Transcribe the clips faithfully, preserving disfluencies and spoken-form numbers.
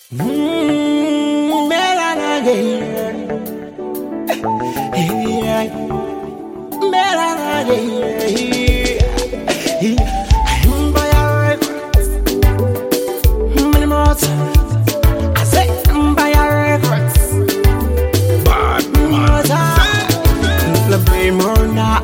Mm, Melanage. Yeah. Melanage. Mbaya Records. Many more times. I say Mbaya Records. Bad more times. La Bemona.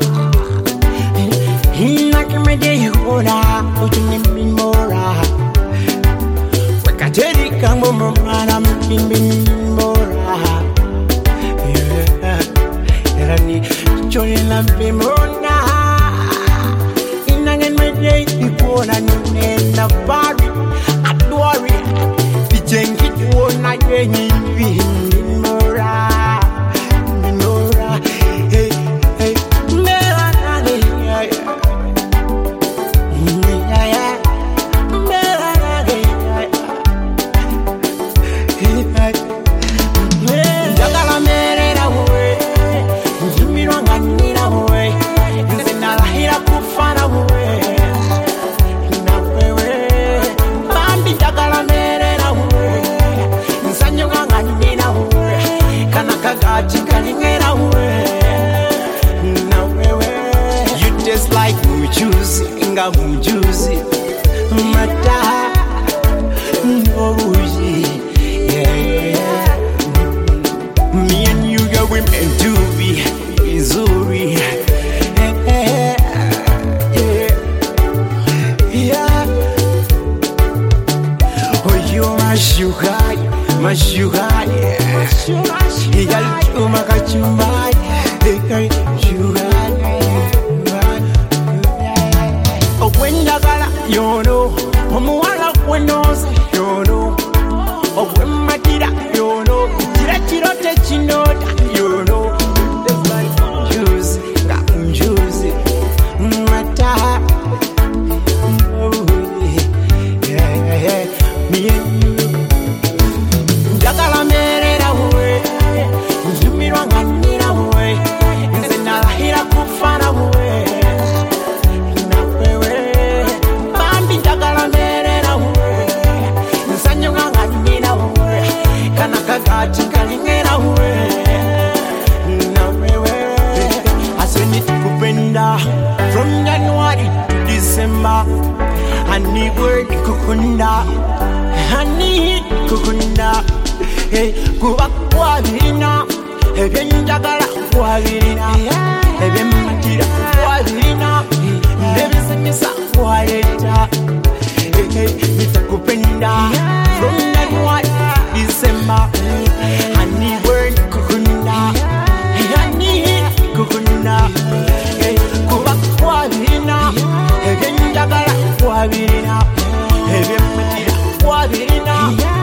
He like me de Yoda. Ujuni Mora. Wakateri kama mwana mkimbi Mora. Yeah. Erani choni la Bemona. Inangen me de Ipona nune na bari. Adwari. Vijengi tuona yenyi Mora. Mora. Hey, hey. Melanage. Yeah, yeah. Njagala merera we, njimirwa nganira we, nze nalahira kufana we, na wewe. Bambi njagala merera we, nsanyuka nganira we, kana kagachi kalingera we, na wewe. You taste like mujuzi, inga mujuzi, mata, nobuji, yeah. Me and you, girl, we meant to be Missouri. Yeah, yeah, yeah. Oh, you're my sugar, my sugar, yeah. You got to make a chumba, hey, sugar, yeah. Oh, when you got you know, I'm one when knows, you know. Oh, when my kid, you know. Chirote chinota, you know. That's like juice, got juicy, mata. Yeah, yeah, me and you. Njagala merera we, njimirwa nganira we, nze nalahira kufana we, na wewe. Bambi njagala merera we, nsanyuka nganira we, kana kagachi kalingera we, na wewe. Aseni kupenda from January to December. I need word kukunda, I need kukunda. Hey, kuba kwa virina, ebe njagala kwa virina, ebe matira kwa virina, ebe senyesa kwa leta. Hey, hey, nitakupenda from January to December. I need word kukunda, I need kukunda. Hey, kuba kwa virina, ebe njagala kwa virina, ebe matira kwa virina.